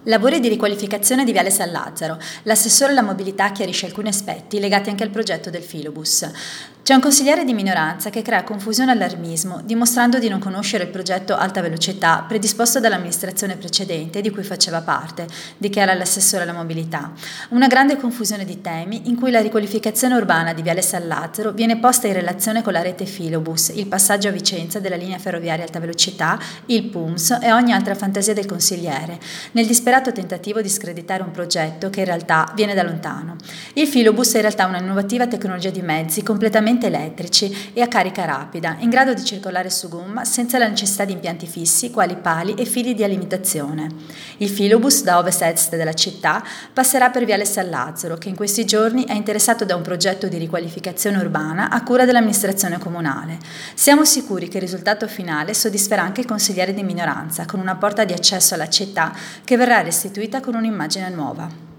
Lavori di riqualificazione di Viale San Lazzaro. L'assessore alla mobilità chiarisce alcuni aspetti legati anche al progetto del filobus. C'è un consigliere di minoranza che crea confusione e allarmismo, dimostrando di non conoscere il progetto Alta Velocità predisposto dall'amministrazione precedente di cui faceva parte, dichiara l'assessore alla mobilità. Una grande confusione di temi in cui la riqualificazione urbana di Viale San Lazzaro viene posta in relazione con la rete filobus, il passaggio a Vicenza della linea ferroviaria Alta Velocità, il PUMS e ogni altra fantasia del consigliere, nel disperato tentativo di screditare un progetto che in realtà viene da lontano. Il filobus è in realtà una innovativa tecnologia di mezzi completamente elettrici e a carica rapida, in grado di circolare su gomma senza la necessità di impianti fissi quali pali e fili di alimentazione. Il filobus da ovest-est della città passerà per Viale San Lazzaro, che in questi giorni è interessato da un progetto di riqualificazione urbana a cura dell'amministrazione comunale. Siamo sicuri che il risultato finale soddisferà anche il consigliere di minoranza, con una porta di accesso alla città che verrà restituita con un'immagine nuova.